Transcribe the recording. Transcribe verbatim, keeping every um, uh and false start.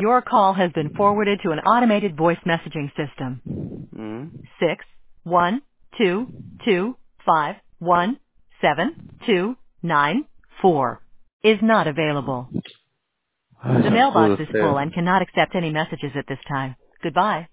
Your call has been forwarded to an automated voice messaging system. Mm. Six one two two five one seven two nine four is not available. The Essa mailbox is full foda-se. and cannot accept any messages at this time. Goodbye.